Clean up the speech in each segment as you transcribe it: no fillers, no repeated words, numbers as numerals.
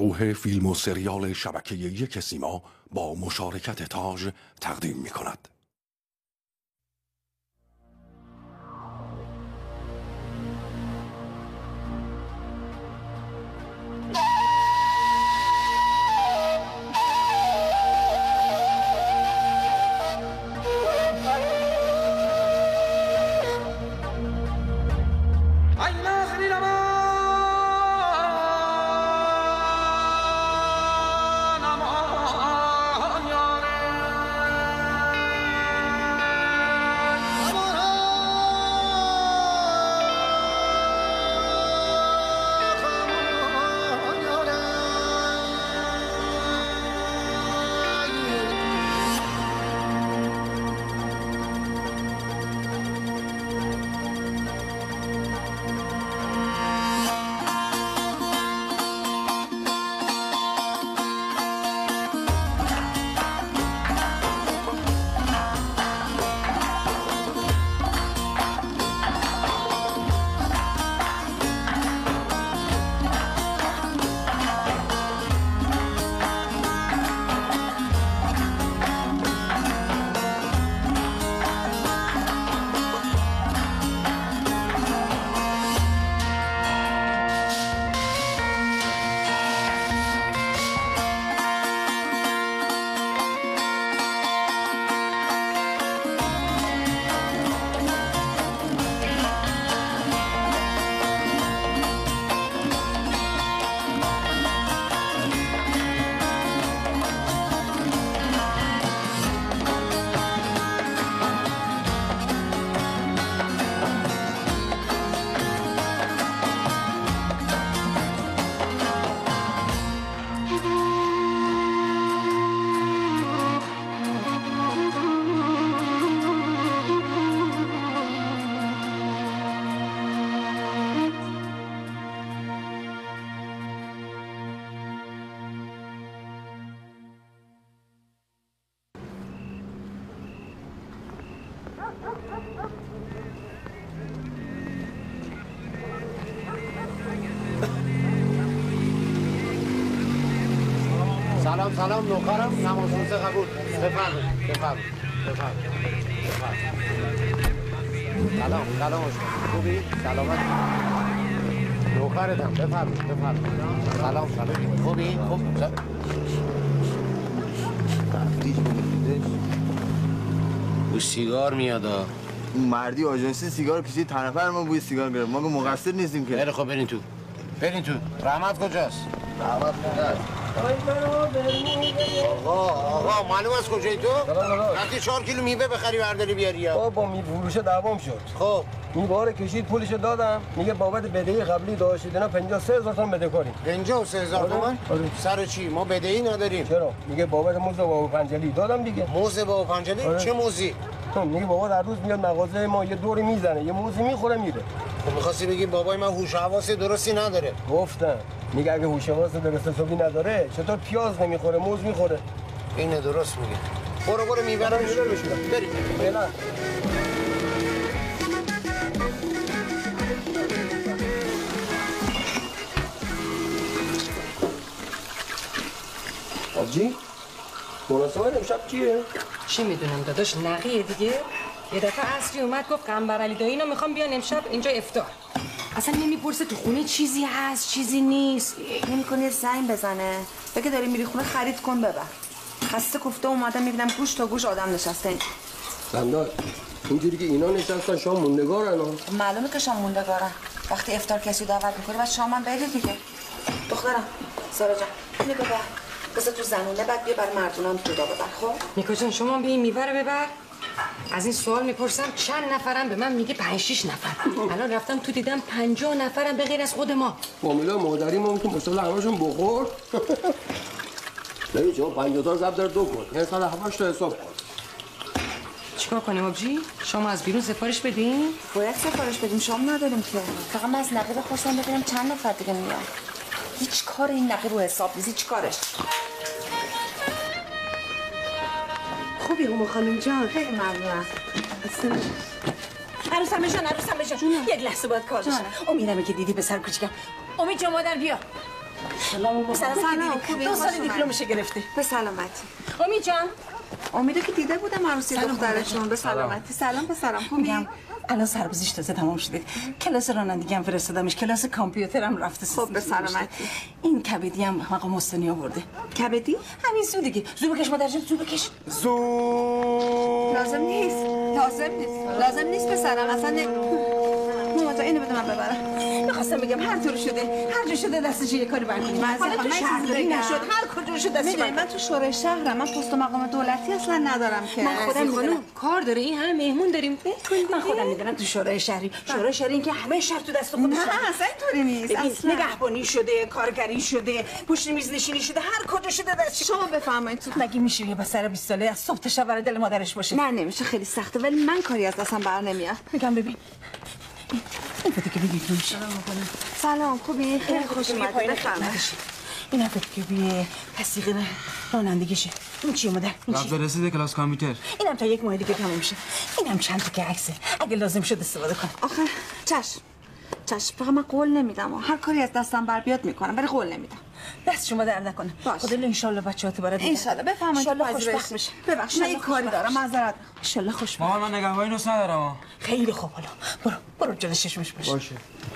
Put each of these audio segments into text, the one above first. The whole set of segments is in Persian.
گروه فیلم و سریال شبکه یک سیما با مشارکت تاج تقدیم می کند. سلام نوکرم نماز روزه قبول. بفرمایید. سلام خوبی؟ سلامت نوکرتم. بفرمایید. سلام خوبی؟ خوب بوی سیگار میاد. اون مردی آژانسی سیگار کشید، چند نفر ما بوی سیگار گرفت. ما که مقصر نیستیم که. خیلی خب برین تو. رحمت کجاست؟ آقا معلوم است کجایی تو؟ رفتی 4 کیلو میوه بخری برداری بیاری. با میوه فروش دعوام شد. خب میوه رو کشید پولشو دادم، میگه بابت بدهی قبلی داشتید اینا 53000 تومان بده کنیم. 53000 تومان؟ سر چی؟ ما بدهی نداریم. چرا؟ میگه بابت موز بابا پنجلی دادم دیگه. موز بابا پنجلی؟ چه موزی؟ میگه بابا در روز میاد مغازه ما یه دوری میزنه، یه موزی میخوره میره. خب می‌خواستی بگی بابای من هوش و حواس درستی نداره. گفتم میگه اگه هوش و حواس درست حسابی نداره چطور پیاز نمیخوره موز میخوره. اینه درست میگه. برو میوه رو بشورم. بریم. بله. آبجی مناسبت امشب چیه؟ چی میدونم داداش نقیه دیگه. یه دفعه عصری اومد گفت قنبرعلی دایی اینا میخوام بیان امشب اینجا افطار. اصلا نمیپرسه تو خونه چیزی هست چیزی نیست. نمی‌کنه زنگ بزنه بگه داری میری خونه خرید کن ببر. خسته کوفته اومدم میبینم گوش تا گوش آدم نشسته اینجا. زندان اینجوری که اینا نشستن شام موندگارن. معلومه که شام موندگارن. وقتی افطار کسی دعوت میکنه بعد شام هم بده دیگه. دخترم سارا جان اینو ببر. بذار تو زنونه بعد بیا بر مردونم جدا ببر. خب میکا جان شما بیا این میوه رو ببر. از این سوال میپرسم چند نفرم به من میگه 5-6 نفر. الان رفتم تو دیدم 50 نفرم به غیر از خود ما. فامیلا مادری ما که مثلا همشون بخور. ببین شما 50 تا ضرب در 2 کن. یعنی 108 تا حساب کن. چیکار کنیم آبجی؟ شما از بیرون سفارش بدین؟ باید سفارش بدیم شام نداریم که. فقط من از نقیب بپرسم ببینم چند نفر دیگه میان. هیچ کار این نقیب رو حساب نیست. هیچ کارش. خوبی هم خانم جان؟ خیلی ممنونم. عروسم بشن یک لحظه باید کار بشن. امیدمه که دیدی پسر کوچیکم. امید جان مادر بیا. سلام. خوبی؟ 2 سال دیپلمش گرفته. به سلامتی. امید جان. امیده که دیده بودم عروسی دخترشون. به سلامتی. سلام پسرم. خوبی؟ الان سربازیش تازه تمام شده. کلاس رانندگی هم فرستادمش، کلاس کامپیوتر هم رفته. خب به سلامتی. این کبدی هم مقام مستنی آورده. کبدی؟ همین سو دیگه. زو بکش مادر جان، زو بکش. لازم نیست پسرم اصلا مامان اینو بده من ببرم. میخواستم بگم هر طور شده هر جا شده دستش یه کاری برکنیم. حالا تو شهرداری نشد هر کجا شده دستش میدونی من تو شورای شهرم، من پست و مقام دولتی اصلا ندارم که. من خودم میدونم کار داره، این همه مهمون داریم. من خودم میدونم تو شورای شهری این که همه شهر تو دست خودش. نه اصلا اینطوری نیست. اصلا نگهبانی شده، کارگری شده، پشت میز نشینی شده، هر کجا شده دست شما بفرمایید. تو مگه میشه یه پسر 20 ساله از صبح تا شب برای دل مادرش باشه؟ نه نمیشه، خیلی سخته، ولی من کاری از دستم بر نمیاد. میگم ببین این فکر که بگید میشه. سلام خوبی؟ خیلی خوش اومدید. بفرمایید. این فکر که بیه تصدیق رانندگیشه. این چیه مادر؟ این چیه؟ رسیده کلاس کامپیوتر. اینم تا 1 ماه دیگه تموم میشه. اینم چند تا که عکسه. اگه لازم شد استفاده کن. آخه چشم فقط من قول نمیدم. هر کاری از دستم بر بیاد میکنم، ولی قول نمیدم. دست شما درد نکنه. خدا ان شاء الله بچه‌ها برات. ان شاء الله. بفرمایید. ان شاء الله خوشبخت بشه. ببخشید من کاری دارم، معذرت. ان شاء الله خوشبخت. مامان من نگهبانی دوست ندارم. خیلی خوب. حالا برو جلوی چشمش باشه.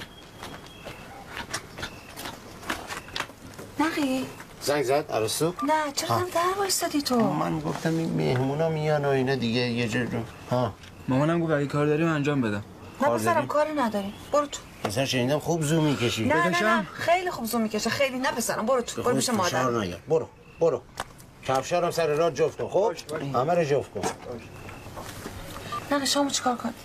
نقی زنگ زد عروسو؟ نه چرا در وایسادی تو؟ من گفتم این مهمونا میان و اینا دیگه یه جور. ها مامانم گفت اگه کار داریم انجام بدم. نه پسرم کاری نداریم، برو تو. مثلا شنیدم خوب زوم میکشی. نه خیلی خوب زوم میکشه. خیلی نه پسرم، برو تو. برو پیش مادر. برو کفشارم سر راه جفت کن. خب همه رو جفت کن. نقی شامو چیکار کن؟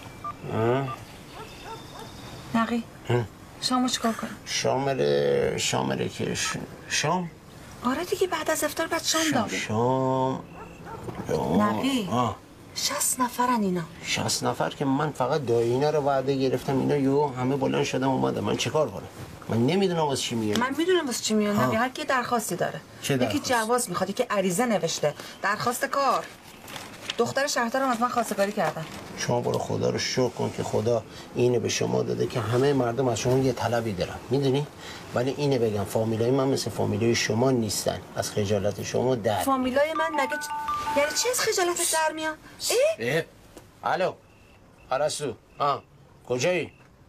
نقی شامو چیکار کن؟ شامره که شام؟ آره دیگه بعد از افطار بعد شام داره. شام نقی 60 نفرن اینا. 60 نفر که من فقط دایینه رو وعده گرفتم، اینا یو همه بلند شدم اومدم. من چیکار کنم؟ من نمیدونم واسه چی میاد. من میدونم واسه چی میاد. هر کی درخواستی داره. یکی جواز میخواد، یکی عریضه نوشته، درخواست کار. دختر شهردارم از من خواستگاری کردن. شما برو خدا رو شکر کن که خدا اینه به شما داده که همه مردم از شما یه طلبی دارن، میدونی؟ ولی اینه بگم فامیلای من مثل فامیلای شما نیستن. از خجالت شما در. فامیلای من مگه یعنی چی از خجالتت در میاد؟ الو عرسو کجایی؟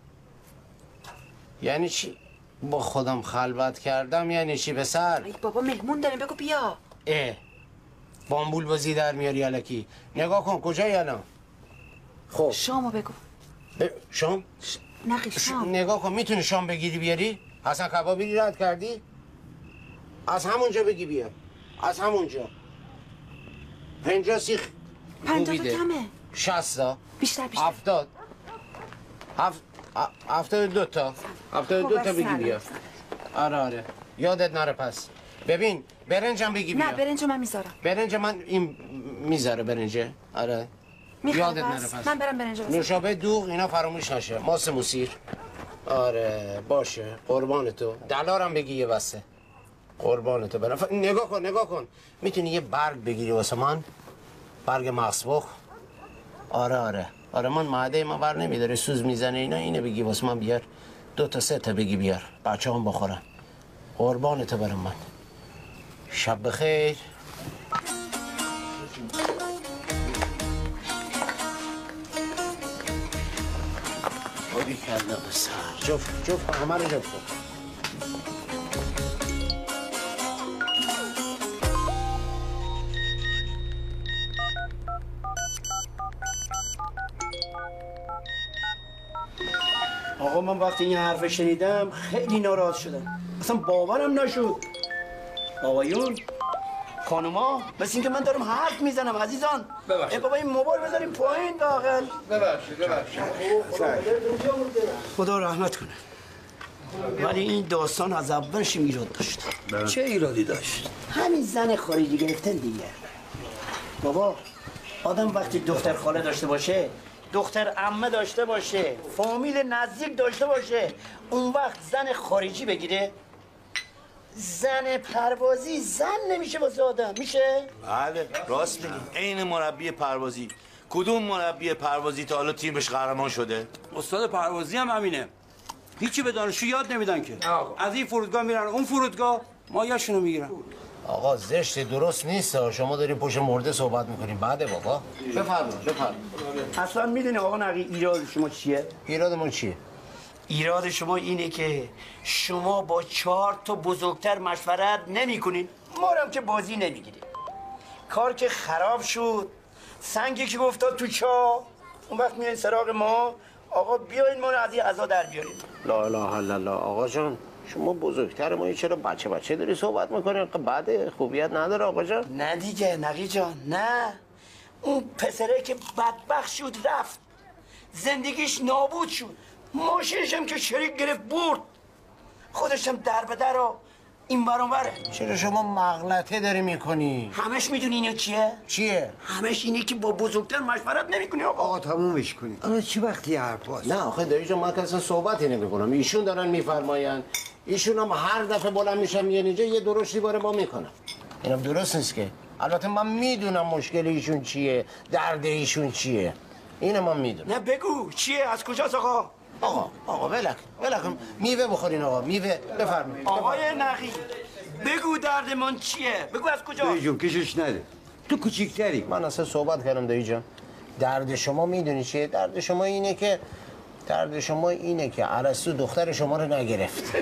یعنی چی؟ با خودم خلوت کردم یعنی چی پسر؟ بابا مهمون داریم، بگو بیا. بامبول بازی در میاری الکی. نگاه کن کجایی الان؟ خب شامو بگو. شام؟ نقی شام. نگاه کن میتونی شام بگیری بیاری؟ حسن کبابی رد کردی؟ از همونجا بگی بیار. از همونجا 50 سیخ 50 تا کمه. 60 تا بیشتر 72 تا 72 تا بگی بیار. آره یادت نره پس. ببین برنجم بگی بیار. نه برنج من میذارم. برنج من این میذاره برنجه. آره یادت نره پس. من برم برنج بزنم. نوشابه دوغ اینا فراموش نشه. ماست موسیر. آره باشه قربان تو. دلارم بگی یه بسته. قربان تو برم. نگاه کن میتونی یه برگ بگیری واسه من؟ برگ مغزبخ. آره من معده من بر نمیداره، سوز میزنه اینا. اینه بگی واسه من بیار. 2 تا 3 تا بگی بیار بچه هم بخورن. قربان تو برم من. شب بخیر. باری کرده بسر جفت همه رو جفت. آقا من وقتی این حرف شنیدم خیلی ناراحت شدم، اصلا باورم نشد. آقایون خانوما مثل اینکه من دارم حرف میزنم عزیزان. ببخشید بابا این موبایل بذاریم پایین داخل. ببخشید خدا رحمت کنه. ولی این داستان از اولش ایراد داشت. چه ایرادی داشت؟ همین زن خارجی گرفتن دیگه. بابا آدم وقتی دختر خاله داشته باشه، دختر عمه داشته باشه، فامیل نزدیک داشته باشه، اون وقت زن خارجی بگیره، زن پروازی زن نمیشه واسه آدم. میشه؟ بله راست میگی. عین مربی پروازی. کدوم مربی پروازی تا حالا تیمش قهرمان شده؟ استاد پروازی هم همینه. هیچی به دانشجو یاد نمیدن که. از این فرودگاه میرن اون فرودگاه مایه‌شونو میگیرن. آقا زشت درست نیست. شما دارین پشت مرده صحبت میکنین. بعده بابا. بفرمایید. اصلا میدونی آقا نقی ایراد شما چیه؟ ایراد ما چیه؟ ایراد شما اینه که شما با 4 تا بزرگتر مشورت نمیکنین. ما هم که بازی نمیگیریم. کار که خراب شد، سنگی که افتاد تو چاه، اون وقت میایین سراغ ما. آقا بیاین ما رو از این عزا در بیاریم. لا اله الا الله. آقا جان شما بزرگتر ما چرا بچه داری صحبت میکنی؟ بعد خوبیت نداره آقا جان. نه دیگه نقی جان نه. اون پسره که بدبخت شد رفت، زندگیش نابود شد، ماشینش هم که شریک گرفت برد، خودش هم در به در این برون بره. چرا شما مغلطه داری میکنی؟ همش میدونی اینو چیه؟ چیه؟ همش اینه که با بزرگتر مشورت نمیکنی آقا تمومش کنی. آقا چی وقتی حرف هست؟ نه آخه دایی جان من که اصلا صحبتی نمیکنم. ایشون دارن میفرماین. ایشون هم هر دفعه بلند میشم میگن اینجا یه درشتی باره ما میکنم. اینم درست نیست که. البته من میدونم مشکل ایشون چیه، درد ایشون چیه. اینو من میدونم. نه بگو چیه؟ از کجاست آقا؟ آقا ولکن میوه بخورین آقا. میوه بفرمایید. آقای نقی بگو دردمان چیه؟ بگو از کجا؟ دایی جون کشش نده. تو کوچیکتری. من اصلا صحبت کردم دایی جان. درد شما میدونی چیه؟ درد شما اینه که ارسطو دختر شما رو نگرفت.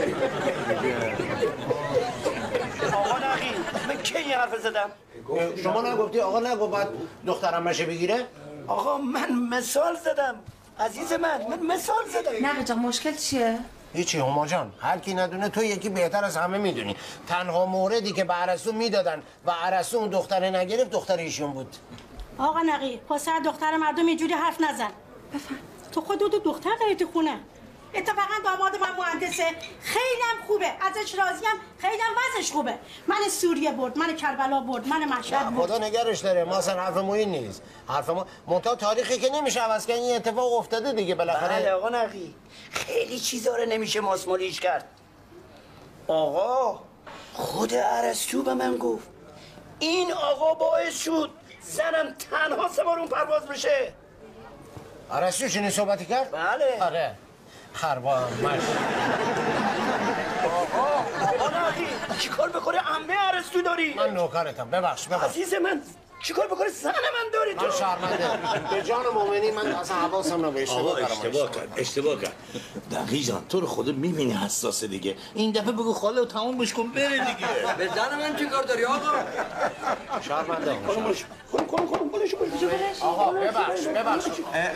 آقا نقی من کی این حرف زدم؟ شما نگفتی آقا نگو بعد دخترم مشه بگیره؟ آقا من مثال زدم عزیز من مثال زدم. نقی جان مشکل چیه؟ هیچی هما جان. هر کی ندونه تو یکی بهتر از همه میدونی. تنها موردی که به ارسطو میدادن و ارسطو اون دختره نگرفت دختر ایشون بود. آقا نقی پسر دختر مردم اینجوری حرف نزن. بفهم. تو خودت دختر داری تو خونه. اتفاقا داماد من مهندسه، خیلی هم خوبه، ازش راضیم، خیلی هم وضعش خوبه. من سوریه برد، من کربلا برد، من مشهد برد. خدا نگرش داره. ما اصلا حرف ما این نیست. حرف ما منتها تاریخی که نمیشه عوض کنی. این اتفاق افتاده دیگه بالاخره. بله آقا نقی خیلی چیزا رو نمیشه ماسمالیش کرد. آقا خود ارسطو به من گفت این آقا باعث شد زنم تنها سوار پرواز بشه. ارسطو چنین صحبتی کرد؟ بله. آره. خربان مش. آقا نقی چیکار به کار عمه ارسطو داری؟ من نوکرتم. ببخش. عزیز من چیکار به کار زن من داری تو؟ من شرمنده. به جان مومنی من اصلا حواسم نبود. اشتباه کرد. دقیق جان تو رو خدا میبینی حساسه دیگه. این دفعه بگو خاله و تمومش کن بره دیگه. به زن من چی کار داری آقا؟ شرمنده. آقا ببخش.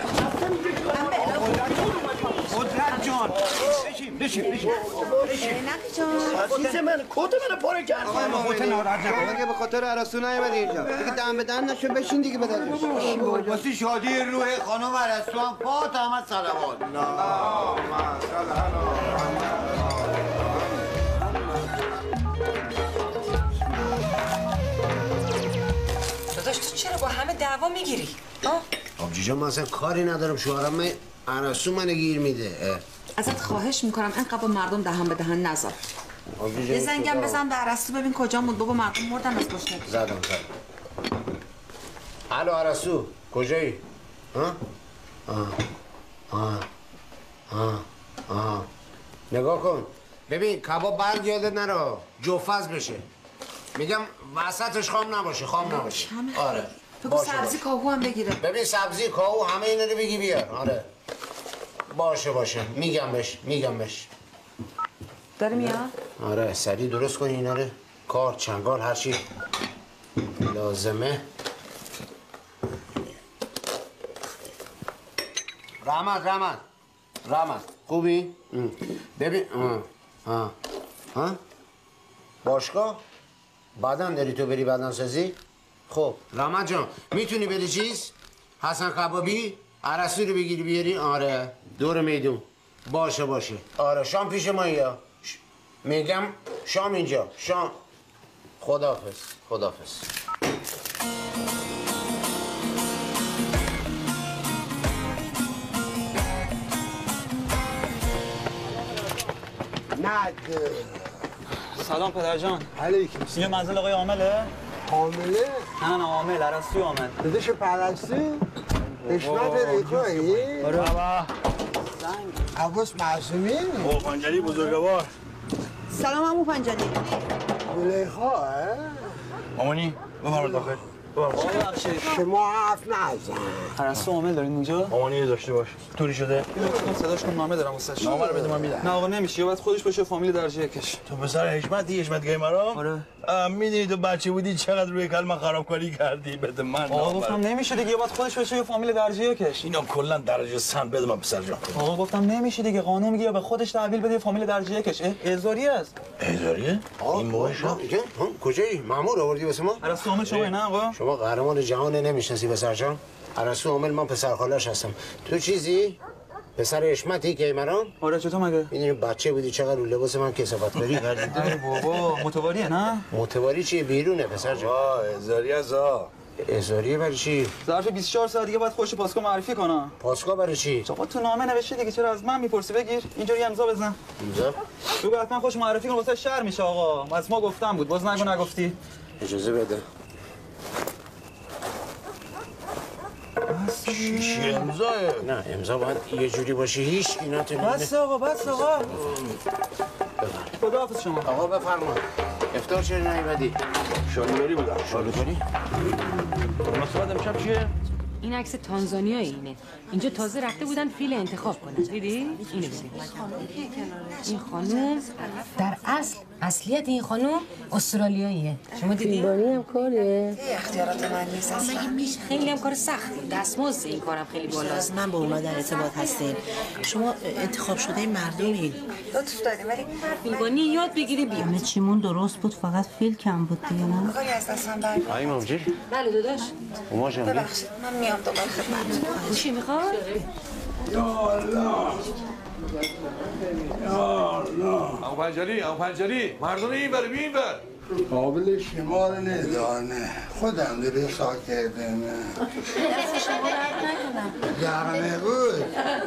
قدرت جان بشین. نقی جان عزیز من کت منو پاره کرد. آقا ما خودت ناراحت نکن. اگه به خاطر ارسطو نیومدی اینجا دیگه دم به دم نشو. بشین دیگه بدنش. واسه شادی روح خانم ارسطو هم فاطمه صلوات. داداش تو چرا با همه دعوا میگیری؟ آبجی جان من اصلا کاری ندارم. شوهرم من ارسطو منو گیر میده. ازت خواهش میکنم اینقدر با مردم دهن به دهن نزن. یه زنگم بزن به ارسطو ببین کجا بود. بابا مردم مردن از گشنگی. زدم. الو ارسطو کجایی؟ نگاه کن. ببین کباب برگ یادت نره جوفز بشه. میگم وسطش خام نباشه. آره. بگو سبزی کاهو هم بگیره. ببین سبزی کاهو همه اینا رو بگی بیار. آره. باشه. میگم بهش. داره میاد؟ آره سریع درست کنی اینا رو. کار چنگال هرچی لازمه. رحمت خوبی؟ ببین باشگاه بعدن داری تو بری بدن سازی؟ خب رحمت جان میتونی بری چیز؟ حسن کبابی؟ ارسطو رو بگیری بیاری؟ آره دور میدون. باشه آره شام پیش ما یا میگم شام اینجا. شام خداحافظ. سلام پدر جان. علیکم. اینجا منزل آقای عامله؟ عامله؟ نه عامل ارسطو آمد. داداش پرستو؟ حشمت ریتویی؟ آره بابا. عباس معصومی؟ او پنجلی بزرگوار. سلام عمو پنجلی. زلیخا مامانی بفرمایید داخل. شما حرف نزن. پرستو عامل دارین اینجا؟ مامانی داشته باش. طوری شده؟ صداش کن نامه دارم واسش. نامه رو بده من میدم. نه آقا نمیشه، باید خودش باشه فامیل درجه یکش. تو پسر حشمت گای مرام؟ آره. میدونی تو بچه بودی چقدر روی کلمه خرابکاری کردی. بده من. آقا گفتم نمیشه دیگه، باید خودش باشه فامیل درجه یکش. اینا کلا درجه سن بده من پسر جان. آقا گفتم نمیشه دیگه، قانون میگه به خودش تحویل بده فامیل درجه یکش. اعزاری است. اعزاریه؟ این موقع کجایی؟ مأمور آوردی واسه ما؟ پرستو عامل شما نه آقا؟ شما قهرمان جهان نمیشناسی پسر جان؟ پرستو عامل من پسر خاله‌اش هستم. تو چیزی؟ پسر حشمتی که مرام؟ آره چطور مگه؟ میدونی بچه بودی چقدر رو لباس من کثافت کاری کردی؟ ای بابا متواریه نه؟ متواری چیه بیرونه پسر جان؟ اعزاری ازا. اعزاریه برای چی؟ ظرف 24 ساعت دیگه باید خودش پاسگاه معرفی کنه. پاسگاه برای چی؟ آقا تو نامه نوشته دیگه، چرا از من میپرسی؟ بگیر اینجوری امضا بزن. امضا؟ تو حتما خودش معرفی کن، واسه شهر میشه آقا. از ما گفتم بود، باز نگو نگفتی. اجازه بده. چی امضاه؟ نه امضا باید یه جوری باشه هیچ اینا تو بس آقا بس آقا. خداحافظ شما. آقا بفرما. افطار چرا نیومدی؟ شالیبری بودم. شالیبری؟ مناسبت امشب چیه؟ این عکس تانزانیایی اینه. اینجا تازه رفته بودن فیل انتخاب کنن. دیدی؟ اینو ببین. این خانم در اصلیت این خانم استرالیاییه. شما دیدی؟ فیلمبانی هم کاره؟ اختیارات من نیست اصلا. خیلی هم کار سختی. دستمزد این کارم خیلی بالاست. من با اونا در ارتباط هستیم. شما انتخاب شده مردمین. لطف داریم ولی فیلمبانی یاد بگیری بیا. همه چیمون درست بود، فقط فیل کم بود دیگه نه؟ کاری از دستم برد. آی مامجی؟ بله داداش. اوما جان ببخشید من میام دوباره خدمت. چی میخواد؟ یا الله یا الله. او پنجری مردم این بر بین بر. قابل شما رو ندانه خودم درسا کردم. دست شما رد نکنم. گرمه بود.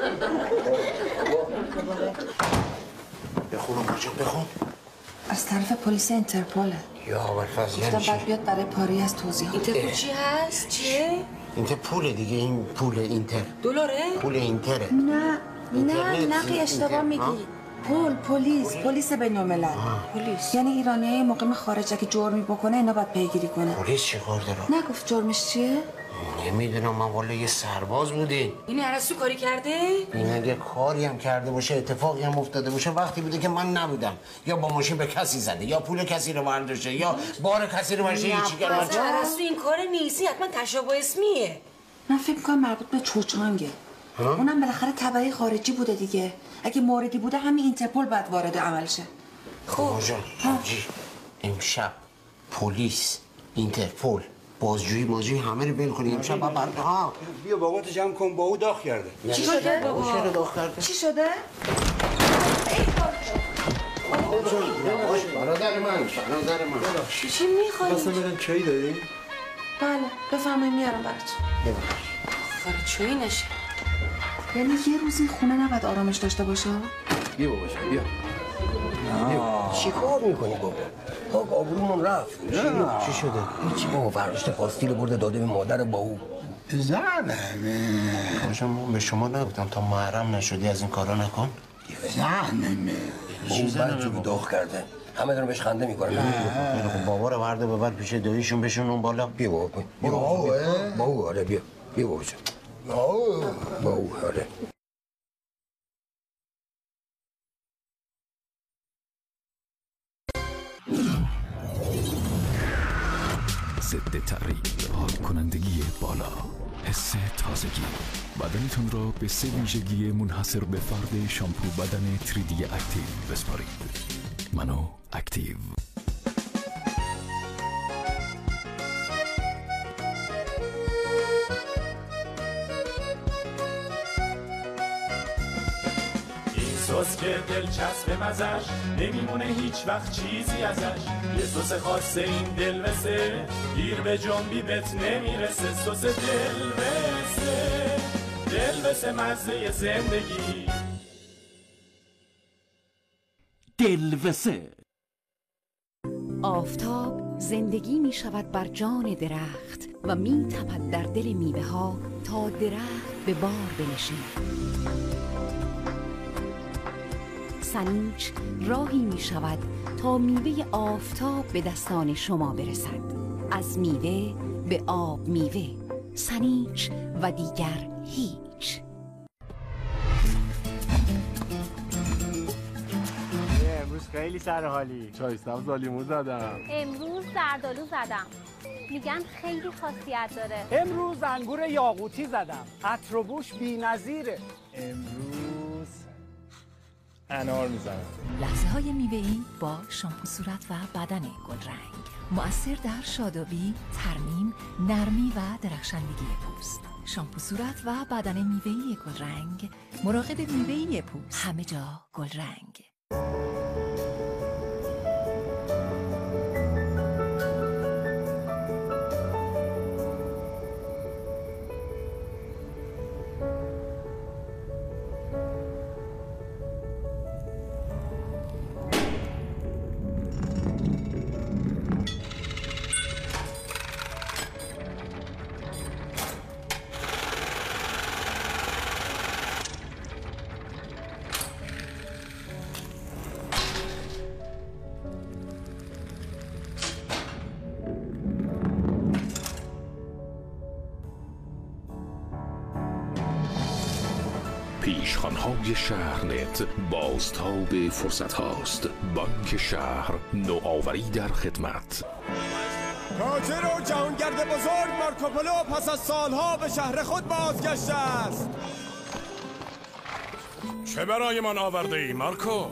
بخون ماجان بخون. از طرف پلیس اینترپوله. یا ابوالفضل گفتم بعد بیاد برای پاری از توضیح. اینترپول چی هست؟ چیه؟ اینتر پول دیگه، این پول اینتر. دلاره؟ پول اینتره. نه اشتباه میگی. پلیس بین‌الملل. پلیس. یعنی ایرانیای مقیم خارج که جرمی بکنه اینا باید پیگیری کنه. پلیس چی کار داره؟ نگفت جرمش چیه؟ نمیدونم من والا یه سرباز بوده. این عرستو کاری کرده؟ این اگه کاری هم کرده باشه اتفاقی هم افتاده باشه وقتی بوده که من نبودم، یا با ماشین به کسی زده یا پول کسی رو برداشته یا بار کسی رو برشه هیچی کرده. عرستو این کار نیستی، حتما تشابه اسمیه. من فکر می‌کنم مربوط به چوچانگه. اونم بالاخره تبعی خارجی بوده دیگه. اگه موردی بوده همین اینترپول باید وارد عمل شه. خب ماجان امشب پلیس اینترپول بازجویی ماجی همه رو بیل کنی امشب ها بیا باباتو جمع کن، با او داغ کرده. چی شده بابا؟ چرا داغ کرده؟ چی شده؟ برادر من چی میخوایی؟ اصلا بدم چایی داری؟ بله بفرمایید میارم براتون. آخر چایی نشه. یعنی یه روزی خونه نباید آرامش داشته باشه؟ بیا بابا بیا. چی کار میکنی بابا؟ خب آبرومون رفت. چی شده؟ هیچی بابا، برداشت پاستیل برده داده به مادر با او. زنمه من به شما نگفتم تا محرم نشدی از این کارا نکن. زنمه اون برجو داغ کرده، همه دارن بهش خنده میکنن. خب بابا رو برده ببر پیش داییشون بشون اون بالا. بیا بابا بیا با او. آره بیا بابا جان. با او آره. ضد تغییر، حال کنندگی بالا، حس تازگی. بدنتون را به 3 ویژگی منحصر به فرد شامپو بدن 3D اکتیو بسپارید. منو اکتیو. سس که دلچسب مزش نمیمونه هیچ وقت چیزی ازش. یه سس خاصه این دلوسه، گیر به جنبی بهت نمیرسه. سس دلوسه مزه زندگی. دلوسه. آفتاب زندگی می شود بر جان درخت و می تپد در دل میوه ها تا درخت به بار بنشیند. سنیچ راهی می شود تا میوه آفتاب به دستان شما برسد. از میوه به آب میوه، سنیچ و دیگر هیچ. امروز خیلی سرحالی. چای سبز لیمو زدم. امروز زردآلو زدم. میگن خیلی خاصیت داره. امروز انگور یاقوتی زدم. عطر و بوش بی‌نظیره. امروز انار میزنم. لحظه های میوه‌ای با شامپو صورت و بدن گلرنگ، مؤثر در شادابی، ترمیم، نرمی و درخشندگی پوست. شامپو صورت و بدن میوه‌ای گلرنگ، مراقب میوه‌ای پوست، همه جا گلرنگ. پیشخوان‌های شهرنت بازتاب فرصت هاست. بانک شهر، نوآوری در خدمت. تاجر و جهانگرد بزرگ مارکوپولو پس از سالها به شهر خود بازگشته است. چه برای من آورده ای مارکو؟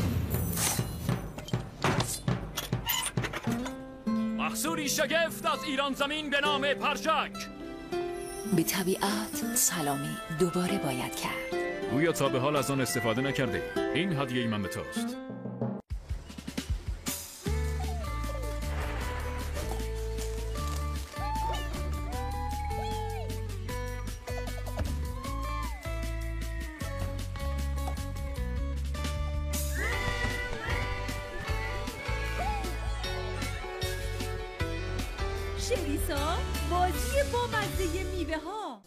محصولی شگفت از ایران زمین به نام پرچک. به طبیعت سلامی دوباره باید کرد. گویا تا به حال از آن استفاده نکرده. این هدیه من به توست. شریسا بازی با مزه میوه ها.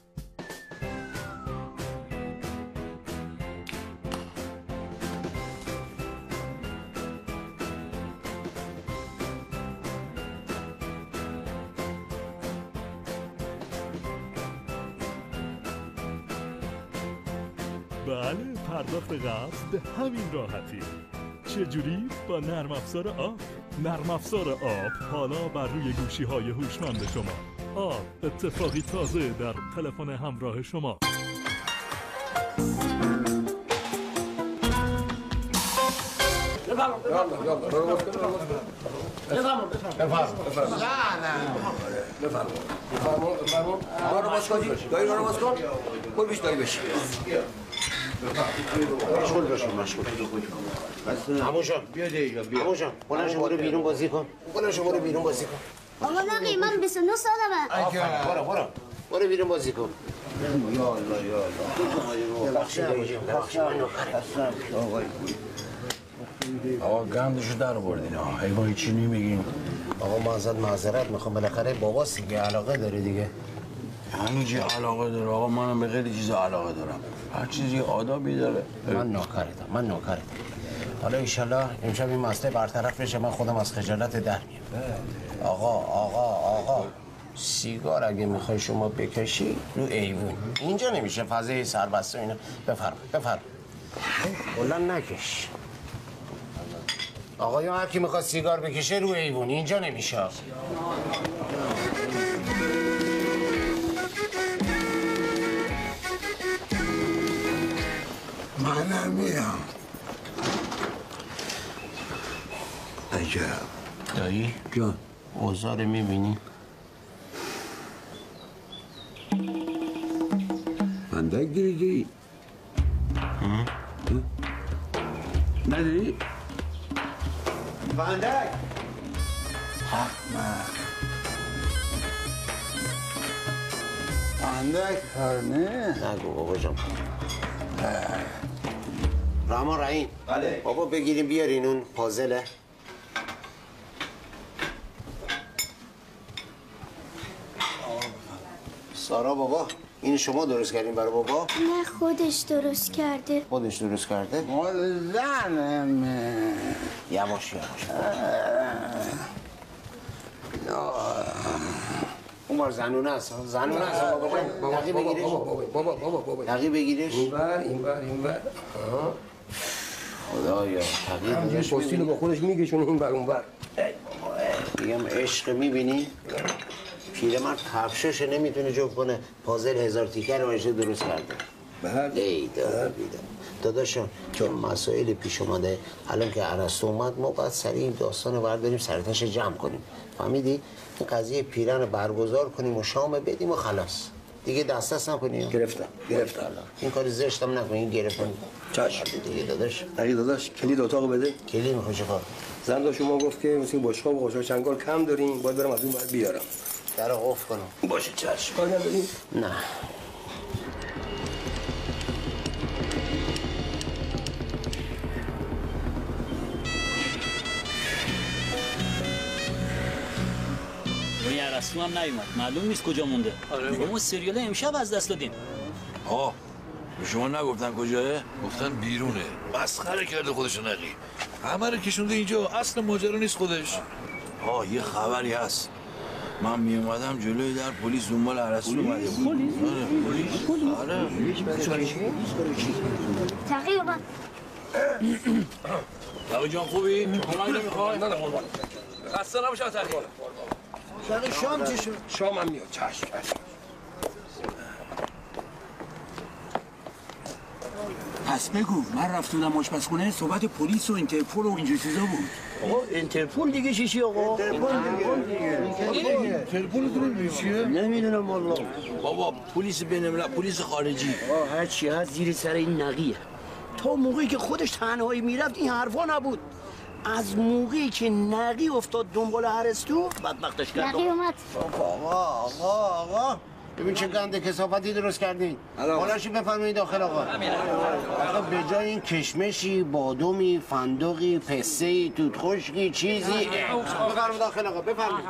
بله، پرداخت قبض به همین راحتی. چجوری؟ با نرم افزار آب. نرم افزار آب حالا بر روی گوشی های هوشمند شما. آب، اتفاقی تازه در تلفن همراه شما. مشغول باشیم. عموشان بیا دیگه، بیا. عموشان بلند شو برو بیرون بازی کن. بلند شو برو بیرون بازی کن. بابا نقی من 29 سالمه. برو بیرون بازی کن. یا الله یا الله. آقا گندشو در بردین ها. حیوانی چی نمیگین؟ آقا ما ازت معذرت میخوام، بالاخره باباست دیگه، علاقه داره دیگه. همین چی علاقه داره آقا؟ منم به خیلی چیزا علاقه دارم. هر چیزی آدابی داره. من نوکرتم. حالا ایشالله امشب این مسئله برطرف بشه، من خودم از خجالت در میام. آقا سیگار اگه میخوای شما بکشی رو ایوون، اینجا نمیشه، فضای سربسته اینا. بفرم بلند نکش. آقایون هر کی میخواد سیگار بکشه رو ایوون، اینجا نمیشه. منم میام. عجب. دایی جان، اوضاع رو میبینی؟ فندک دیدی؟ نداری؟ فندک فندک هرنه نگو بابا جان. رحمان رحیم. بله بابا بگیریم بیارین اون پازله. سارا بابا این شما درست کردین برای بابا؟ نه خودش درست کرده. خودش درست کرده؟ مال زنمه. یواش اون بار زنونه است. زنونه است بابا. دقیق بگیرش. بابا. دقیق بگیرش. این بر. خدایا همینجور پستیلو با خودش میگشونه این بر اون بر. میگم عشق میبینی؟ پیرمرد کفشش نمیتونه جفت کنه. پازل 1000 تیکه رو درست کرده. بله. ای داداشم چون مسائل پیش اومده الان که ارسطو اومد ما باید سریع این داستان رو برداریم سرتش جمع کنیم. فهمیدی؟ این قضیه پیرن رو برگزار کنیم و شام بدیم و خلاص. دیگه دست نکنیم. گرفتم. این کار زشتم نکن. این گرفتم. چشم. دیگه داداش. کلید اتاق بده. کلید میخوای چیکار؟ زن شما گفت که مثل بشقاب و قاشق چنگال کم داریم، باید برم از اون بعد بیارم. درو قفل کنم. باشه چشم. کار نداری؟ نه. روی ارسطو هم نیومد. معلوم نیست کجا مونده. ما سریال امشب از دست دادیم. به شما نگفتن کجاه؟ گفتن بیرونه. مسخره کرده خودشو نقی. همه رو کشونده اینجا. اصل ماجرا نیست خودش. یه خبری هست. من می اومدم جلوی در پلیس دنبال ارسطو اومده بود. پلیس؟ آره. تقی اومد. تقی جان خوبی؟ کمک نمیخوای؟ نه قربان. خسته نباشم تقی. تقی شام چی شد؟ شام هم میاد. چشم. پس بگو من رفته بودم آشپزخونه صحبت پلیس و اینترپول و اینجور چیزا بود. آقا اینترپول دیگه چیشی آقا؟ اینترپول چیه؟ نمیدونم والله. بابا پلیس بین‌الملل، پلیس خارجی. هر چی هست زیر سر این نقیه. تا موقعی که خودش تنهایی میرفت این حرفا نبود. از موقعی که نقی افتاد دنبال ارسطو بدبختش کرد. نقی اومد. آقا ببین چه گنده کثافتی درست کردین. حالاشی بفرمایید داخل آقا. آقا به جای این کشمشی، بادومی، فندقی، پسته‌ای، توت خشکی، چیزی بفرمایید داخل آقا. بفرمایید.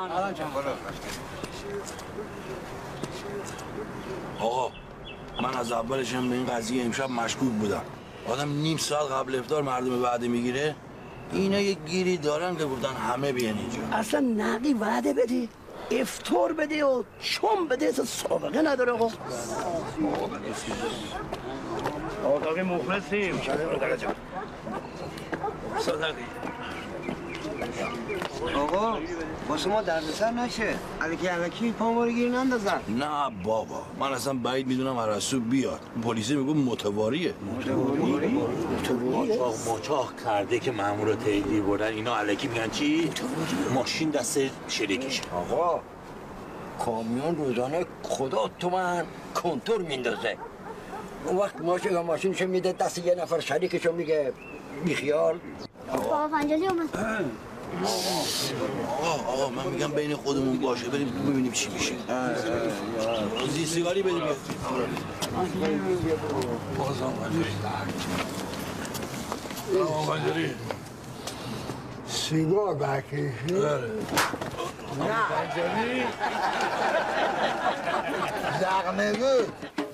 آقا من از اولش هم به این قضیه امشب مشکوک بودم. آدم نیم ساعت قبل افطار مردم وعده میگیره. اینا یه گیری دارن که گفتن همه بیان اینجا. اصلا نقی وعده بده، افطار بده و شام بده، اصلا سابقه نداره آقا. آقا مخلصیم. صدقی. آقا واسه ما دردسر نشه. الکی پامو گیر نندازن. نه بابا من اصلا بعید میدونم ارسطو بیاد. پلیس میگه متواریه. ماچاق کرده که مامورا تهدید بردن. اینا الکی میگن چی؟ ماشین دست شریکشه. آقا کامیون روزانه خدا تومن کنتور میندازه. اون وقت ماشینشو میده دست یه نفر شریکشو میگه بیخیال. بابا فنجالی اومد. آقا من میگم بین خودمون باشه بریم ببینیم چی میشه. زی سیگاری بدیم. بازم منجری. سیگار بکشی؟ نه منجری؟ زغنگی.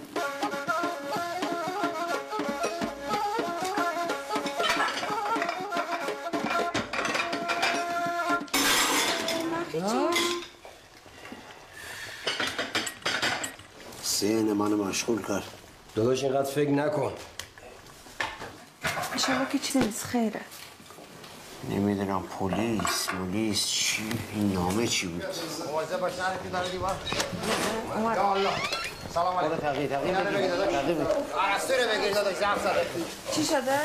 سین منو مشغول کرد. داداش اینقدر فکر نکن. انشالله که چیزی نیست خیره. نمیدونم پلیس چی؟ این نامه چی بود؟ مواظب باش نره که داره دیوار. یا الله. سلام علیکم. تقی ارسطو رو بگیر داداش ظرف زده. چی شده؟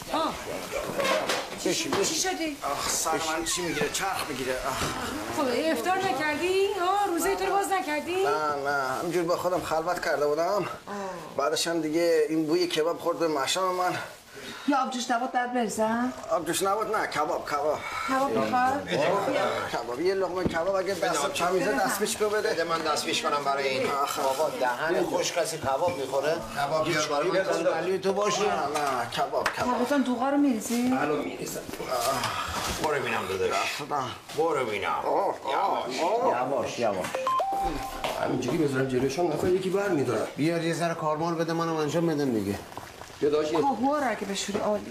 چی شدی؟ سر من چی میگیره؟ چرخ میگیره. خب افطار نکردی؟ روزه تو رو باز نکردی؟ نه همینجور با خودم خلوت کرده بودم. بعدش هم دیگه این بوی کباب خورد به مشام من. یا آبجوش نبات درد بریزم؟ آبجوش نبات نه کباب. کباب میخواد؟ کباب یه لقمه کباب اگه دست چمیزه دستپیش کو بده من دستپیش کنم برای این. بابا دهن خوش کسی کباب میخوره؟ کباب بیار برای تو باشه؟ نه کباب. کبابتون دوغا رو میریزی؟ الان میریزم. برو بینم داداش. برو بینم. یواش. همینجوری بذارم جلوشون نفر یکی بر میدارم. بیار یه ذره کارمال بده منم انجام بدم دیگه. یه داشت کهوار اگه بشوری عالیه.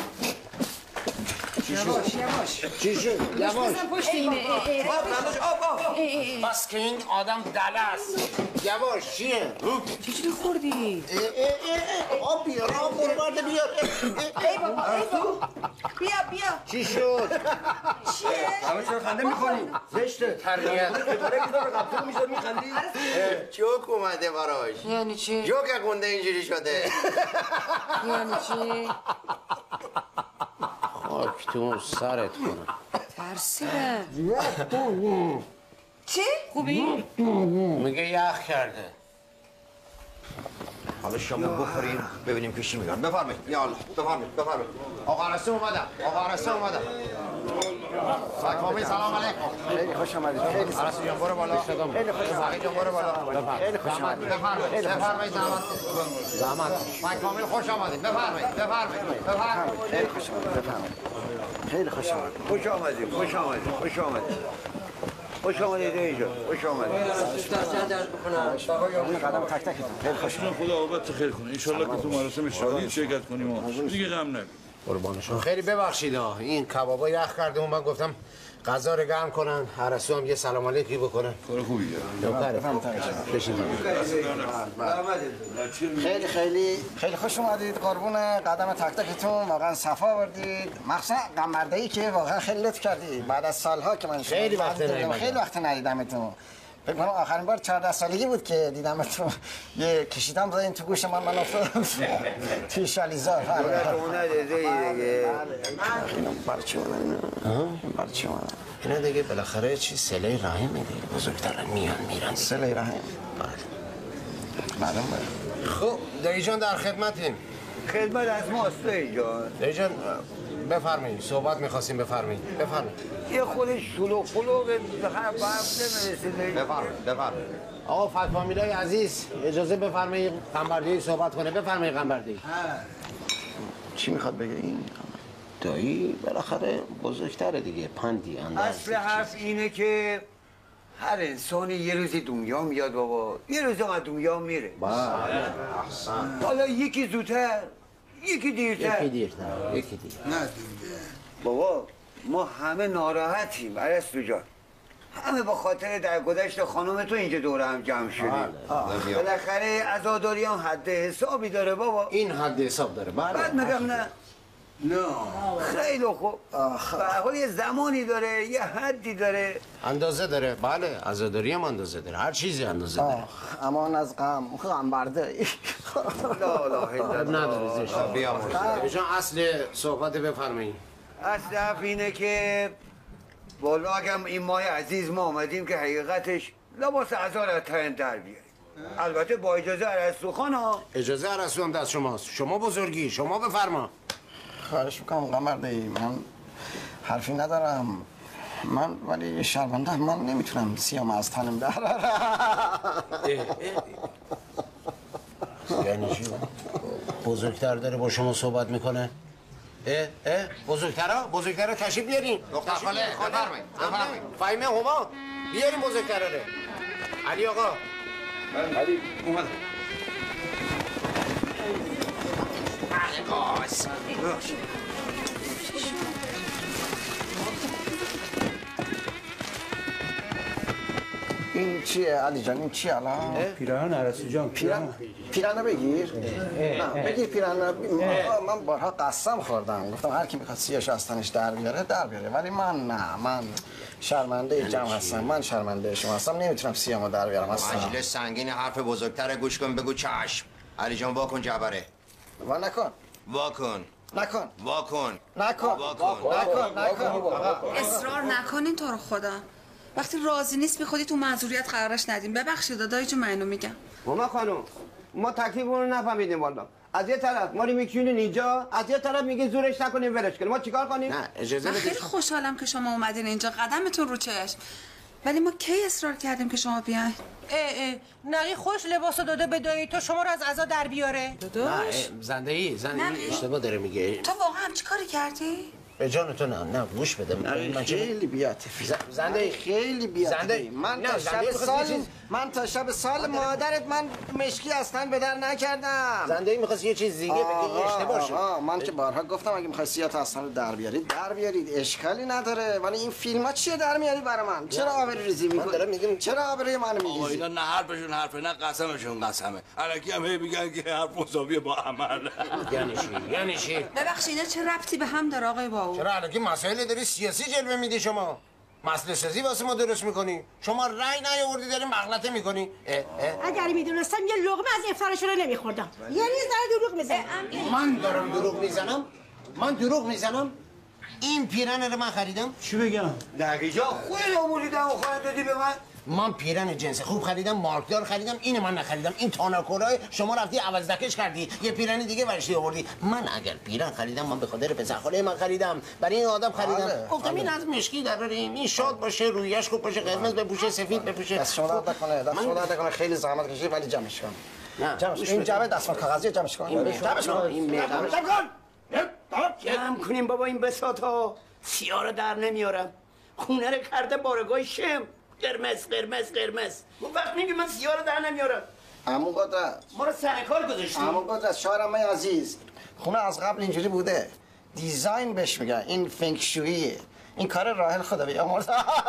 یواش چی شد؟ یواش پشت اینه. بس که این آدم دله است. یواش چیه؟ چجوری خوردی؟ آب بیار آب برده بیار. ای بابا بیا چی شد؟ چیه؟ همه چرا خنده میکنی؟ زشته تربیت. تو میشه میخندی؟ جوک اومده براش. یعنی چی؟ جوک گونده اینجوری شده. یعنی چی؟ خاک تو سرت کنم. ترسیدم. چی؟ خوبی؟ میگه یخ کرده. حالا شما بخوریم ببینیم که چی میگن. بفرمایید یا الله بفرمایید. آقا عرصه اومدم. فاطمه سلام علیکم. خیلی خوش آمدید. خیلی عرصه جان برو بالا. خیلی خوش آمدید. جان برو بالا. خیلی خوش آمدید. بفرمایید زحمت. فاطمه خوش آمدید. بفرمایید. خیلی خوش آمدید. بفرمایید. خیلی خوش آمدید. خوش آمدید. خوش آمدید اینجا. خوش آمدید. قدم تک تکتون. خیلی خوش آمدید. خدا عاقبت خیر کنه. ان شاءالله که تو مراسم شادی شرکت کنیم. دیگه غم نکن. قربان شما. خیلی ببخشید این کبابا یخ کرده من گفتم غذا رو گرم کنن. عرصو هم یه سلام علیکی بکنن. کار خوبیه. خیلی خوش اومدید. قربون قدم تک تکتون. واقعا صفا آوردید. مخصوصا قمرده‌ای که واقعا خیلی لطف کردید. بعد از سالها که من خیلی وقت ندیدمتون. فکر کنم آخرین بار 14 سالگی بود که دیدمتون. یه کشیدم زدین تو گوش من افتادم توی شالیزار. برای چی اومدن؟ اینا دیگه بالاخره چی صله رحم میده. بزرگترن میرن. صله رحم. معلومه. خب دایی جان در خدمتیم. خدمت از ماست دایی جان. دایی جان بفرمایید. صحبت می‌خواستیم بفرمایید. یه خودش شلوغ پلوغه بخرم برف نمیرسید. بفرمایید. آقا فاطمیلای عزیز اجازه بفرمایید قنبرده‌ای صحبت کنه. بفرمایید قنبرده‌ای. چی میخواد بگه این؟ دایی بالاخره بزرگتره دیگه. پندی انداز. اصل حرف اینه که هر انسانی یه روزی دنیا میاد بابا، یه روزی از دنیا میره. بله احسن. حالا یکی زودتر یکی دیرتر. نه دیگه. بابا ما همه ناراحتیم عرستو جان. همه با خاطر درگذشت خانم تو اینجا دوره هم جمع شدیم. بالاخره عزاداری هم حد حسابی داره بابا. این حد حساب داره. بعد میگم نه خیلی خوب. به حال یه زمانی داره، یه حدی داره، اندازه داره. بله عزاداری هم اندازه داره. هر چیزی اندازه داره. امان از غم برده. لا نداره زشت. بیام اصل صحبت بفرمایید. اصل حرف اینه که والا اگم این ماه عزیز ما آمدیم که حقیقتش لباس عزا را ترند در بیاریم. البته با اجازه عرستو خان ها. اجازه عرستو هم دست شماست. شما بزرگی. شما بفرما. خواهش میکنم قمرده‌ای. من حرفی ندارم. من ولی شرمنده من نمیتونم سیام از تنم در. یعنی چی؟ بزرگتر داره با شما صحبت میکنه؟ بزرگترها تشریف بیارین. داخله بفرمایید. فهیمه هما بیارین بزرگترها رو. علی آقا. علی اومد. این چیه علی جان؟ این چیه الان؟ پیراهن عرستو جان. پیراهن بگیر. نه بگیر پیراهن. من بارها قسم خوردم گفتم هر کی میخواد سیاش از تنش در بیاره ولی من شرمنده جمع هستم. من شرمنده شما هستم. نمیتونم سیامو در بیارم اصلا. مجلس سنگین حرف بزرگتر گوش کن بگو چشم. علی جان واکن جبره. نکن. واکن. اصرار نکنین تو رو خدا. وقتی راضی نیست بی خودی تو معذوریت قرارش ندیم. ببخشید دادای جو منو میگم. ماما خانم ما تکلیفمون رو نفهمیدیم والا. از یه طرف ما رو میکشونین اینجا، از یه طرف میگه زورش نکنیم ولش کنیم. ما چیکار کنیم؟ نه اجازه بدید. خیلی خوشحالم که شما اومدین اینجا. قدمتون رو چشم. ولی ما کی اصرار کردیم که شما بیاین؟ نقی خوش لباسو داده به دایی تو شما رو از عزا در بیاره. نه زندهی اشتباه داره میگه. تو واقعا همچی کاری کردی؟ به جان تو نه گوش بده. من خیلی بی‌عاطفی. زنده خیلی بی‌عاطفی. من تا شب سال مادرت من مشکی اصلا به در نکردم. زنده می‌خواست یه چیز دیگه بگی اشتباهه. من که بارها گفتم اگه می‌خوای سیاست اصلا رو در بیارید اشکالی نداره. ولی این فیلم‌ها چیه در میاری برای من؟ چرا آبروریزی می‌کنی؟ چرا آبروی منو می‌ریزی؟ اینا نه حرفشون حرفه نه قسمشون قسمه. الکی هم میگن که حرف مساویه با عمل. یعنی چی؟ ببخشید اینا چه ربطی به هم داره آقای باو؟ چرا الکی مسائل داری سیاسی جلوه میدی شما؟ مسئله سازی واسه ما درست میکنی؟ شما رأی نیاوردی داری مغلطه میکنی؟ اگر میدونستم یه لقمه از افطارشون رو نمیخوردم. یعنی داره دروغ میزنه. من دارم دروغ میزنم؟ من دروغ میزنم؟ این پیرن رو من خریدم؟ چی بگم؟ دقیقا خود آمولیدم و خواهد دادی به من پیرن جنس خوب خریدم، مارکدار خریدم، این من نخریدم. این تاناکورای شما رفتی عوض دکش کردی، یه پیرن دیگه برش آوردی. من اگر پیرن خریدم من به خاطر پسرخاله من خریدم، برای این آدم خریدم. گفتم این از مشکی دراریم، این شاد باشه، رویش خوب باشه، قرمز بپوشه، سفید بپوشه. دست شما درد کنه، خیلی زحمت کشیدی ولی جمعش کن. جمعش این جعبه دستمال کاغذی جمعش کن. جمع کنیم بابا این بساطا. سیاه رو در نمیارم. خونه رو کرده بارگاه شم. قرمز اون وقت میگه من سیاه رو در نمیارم. عمو قدرت ما رو سر کار گذاشتیم. عمو قدرت شاعرم عزیز، خونه از قبل اینجوری بوده. دیزاین بهش میگن، این فنگ شوییه. این کار راحل خدا بیامرز.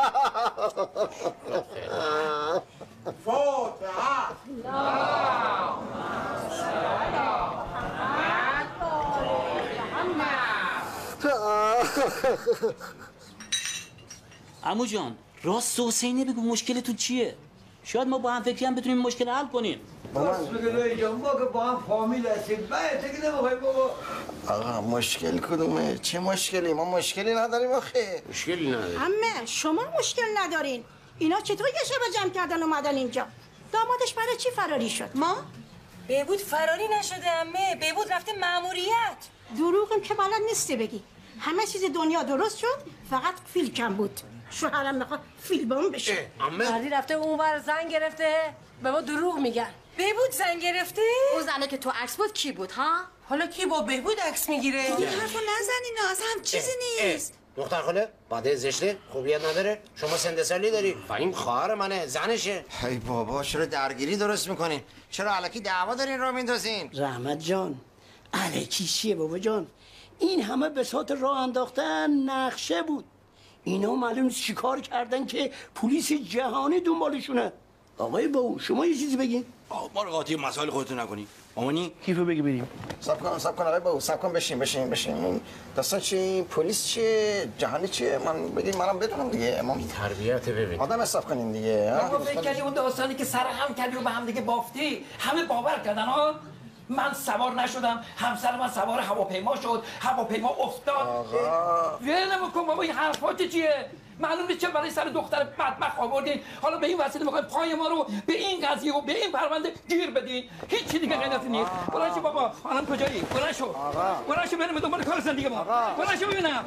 عمو جان راست حسینه بگو مشکل تو چیه؟ شاید ما با هم فکری هم بتونیم مشکل حل کنیم. راست بگه جان ما که با هم فامیل هستیم باید تکی نمیخوای بابا. آقا مشکل کدومه؟ چه مشکلی؟ ما مشکلی نداریم آخه. مشکلی نداریم. عمه شما مشکل ندارین. اینا چطور یه شب جمع کردن اومدن اینجا؟ دامادش برای چی فراری شد؟ ما؟ بهبود فراری نشده عمه، بهبود رفته مأموریت. دروغم که بلد نیستی بگی. همه چیز دنیا درست شد، فقط فیل کم بود. شوهرم میخواد فیل بام بشه. مردی رفته اونور زن گرفته، به ما دروغ میگن. بهبود زن گرفته؟ اون زنه که تو عکس بود کی بود ها؟ حالا کی با بهبود عکس میگیره؟ این حرفو نزنین، از هم چیزی نیست. دختر خاله باده زشته، خوبیت نداره. شما سن سالی داری. فهیم خواهر منه، زنشه. ای بابا چرا درگیری درست میکنین؟ چرا الکی دعوا دارین راه میندازین؟ رحمت جان الکی چیه بابا جان؟ این همه بساط راه انداختن نقشه بود. اینا معلوم چیکار کردن که پلیس جهانی دنبالشونه. آقای باو شما یه چیزی بگین. ما رو قاطی مسائل خودتون نکنی. مامانی کیفو بگی بریم. صبر کن آقای باو، صبر کن بشین. داستان چی؟ پلیس چیه؟ جهانی چیه؟ من بگین منم بدونم دیگه. ما تربیت ببین. آدم حساب کنین دیگه. ما فکر کردی اون داستانی که سر هم کردی رو به هم دیگه بافتی همه باور کردن ها؟ من سوار نشدم، همسر من سوار هواپیما شد، هواپیما افتاد. آقا ولم کن بابا این حرفات چیه؟ معلوم نیست چه برای سر دختر بدبخت آوردین. حالا به این وسیله میخواین پای ما رو به این قضیه و به این پرونده گیر بدین. هیچ چیزی دیگه غیر از این نیست. بلند شو بابا، الان کجایی؟ بلند شو بریم دنبال کار زندگی ما. بلند شو ببینم.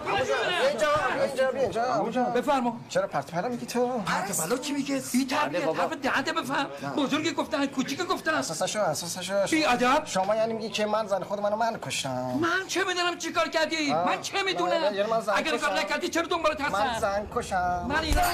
اینجا بفرما. چرا پرت پرت میگی تو؟ پرت بلا چی میگه؟ بی تربیت حرف دهنت بفهم. بزرگ گفتن کوچیک گفتن. اساسشو بی ادب. شما یعنی میگی که من زن خود من کشتم. من چه میدونم چیکار کردی؟ من چه میدونم؟ اگر کار نکردی چرا دنبالت هستم؟ من زن کشم. من اینا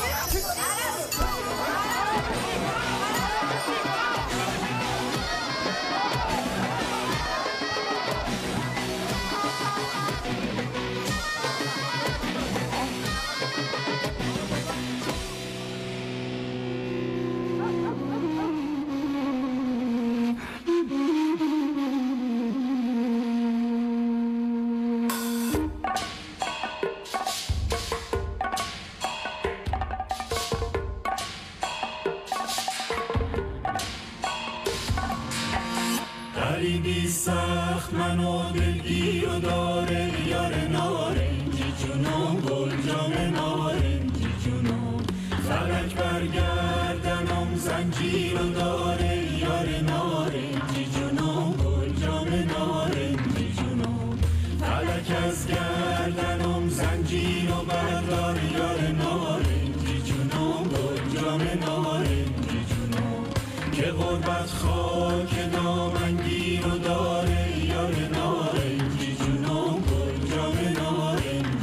غریبی سخت منو دلگیر و داره یار نارنجی جونم گل جام نارنجی جونم فلک برگردنم زنجیر و داره یار نارنجی جونم گل جام نارنجی جونم فلک از گردنم زنجیر و بردار یار نارنجی جونم گل جام نارنجی جونم که غربت خاک دامنگیر و داره یار نارنجی جونم گل جام نارنجی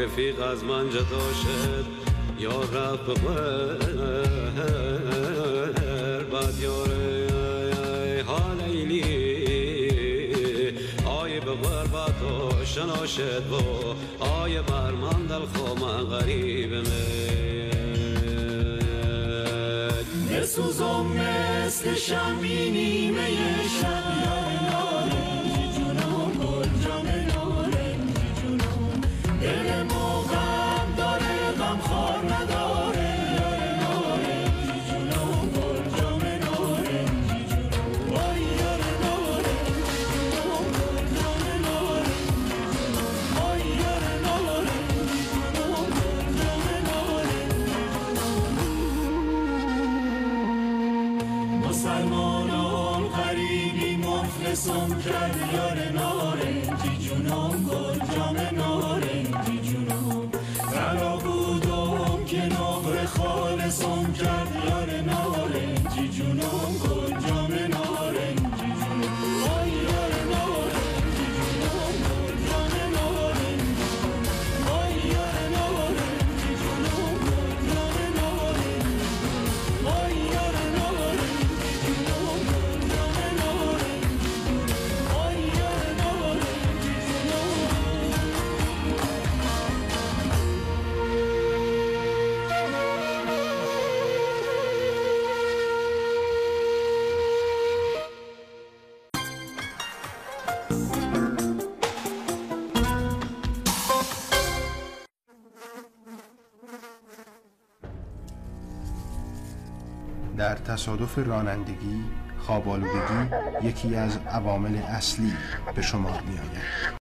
رفیق از من جدا شد یا رب بخیر بعد یاره حال ایلی آی بغیر با تو شنا شد و آی بر من دل خواه غریب بسوزم مثل شمی نیمه شب یار نارنجی جونم گل جام نارنجی جونم دل موقعم داره غم خار نداره یار نارنجی جونم گل جام نارنجی جونم وای یار نارنجی جونم گل جام نارنجی جونم وای یار نارنجی جونم گل جام نارنجی مسلمانان غریبی مفلسم کرد یار نارنجی جونم گل جام نارنجی جونم تنها بودم که نقر خالصم کرد یار نارنجی جونم گل جام نارنجی جونم وای یار نارنجی جونم گل جام نارنجی جونم وای یار نارنجی جونم گل جام نارنجی جونم وای یار نارنجی جونم گل جام نارنجی جونم وای یار نارنجی در تصادف رانندگی خواب‌آلودگی یکی از عوامل اصلی به شمار می‌آید.